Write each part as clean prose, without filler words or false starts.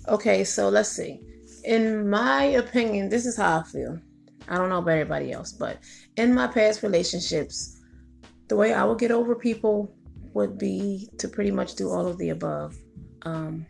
Okay, so let's see. In my opinion, this is how I feel. I don't know about everybody else, but in my past relationships, the way I would get over people would be to pretty much do all of the above. Um,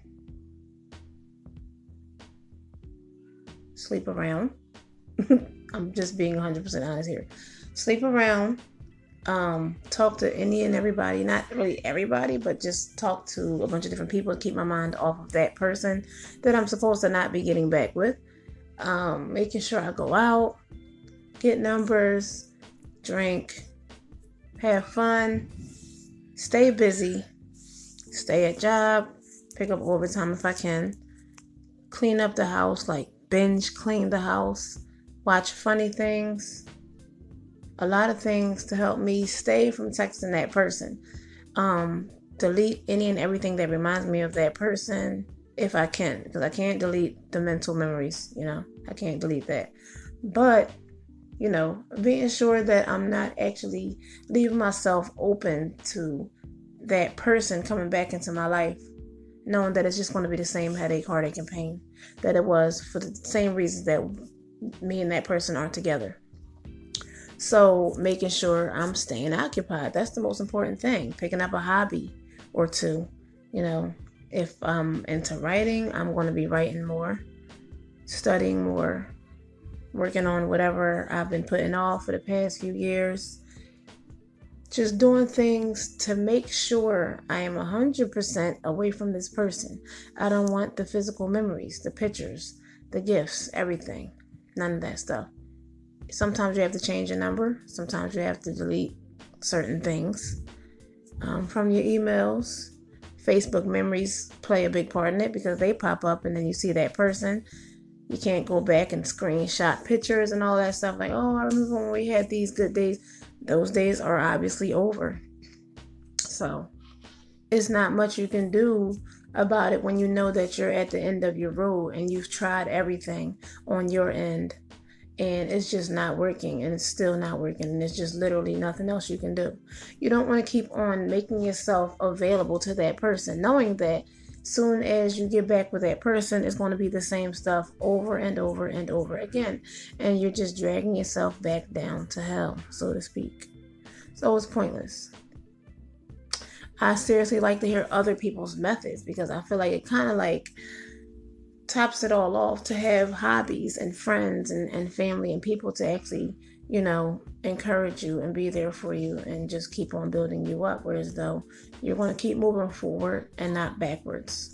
Sleep around. I'm just being 100% honest here. Sleep around. Talk to any and everybody, not really everybody, but just talk to a bunch of different people to keep my mind off of that person that I'm supposed to not be getting back with. Making sure I go out, get numbers, drink, have fun, stay busy, stay at job, pick up overtime if I can, clean up the house, like binge clean the house, watch funny things, a lot of things to help me stay from texting that person. Delete any and everything that reminds me of that person if I can, because I can't delete the mental memories, I can't delete that. But being sure that I'm not actually leaving myself open to that person coming back into my life, knowing that it's just going to be the same headache, heartache, and pain that it was for the same reasons that me and that person are together. So making sure I'm staying occupied, that's the most important thing. Picking up a hobby or two, you know. If I'm into writing, I'm going to be writing more, studying more, working on whatever I've been putting off for the past few years. Just doing things to make sure I am 100% away from this person. I don't want the physical memories, the pictures, the gifts, everything. None of that stuff. Sometimes you have to change your number. Sometimes you have to delete certain things from your emails. Facebook memories play a big part in it because they pop up and then you see that person. You can't go back and screenshot pictures and all that stuff. Like, oh, I remember when we had these good days. Those days are obviously over. So it's not much you can do about it when you know that you're at the end of your road and you've tried everything on your end and it's just not working, and it's still not working, and it's just literally nothing else you can do. You don't want to keep on making yourself available to that person, knowing that soon as you get back with that person, it's going to be the same stuff over and over and over again, and you're just dragging yourself back down to hell, so to speak. So it's pointless. I seriously like to hear other people's methods because I feel like it kind of like tops it all off to have hobbies and friends and family and people to actually, encourage you and be there for you and just keep on building you up. Whereas though you're going to keep moving forward and not backwards.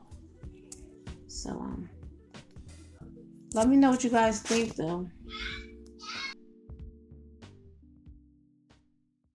So, let me know what you guys think though.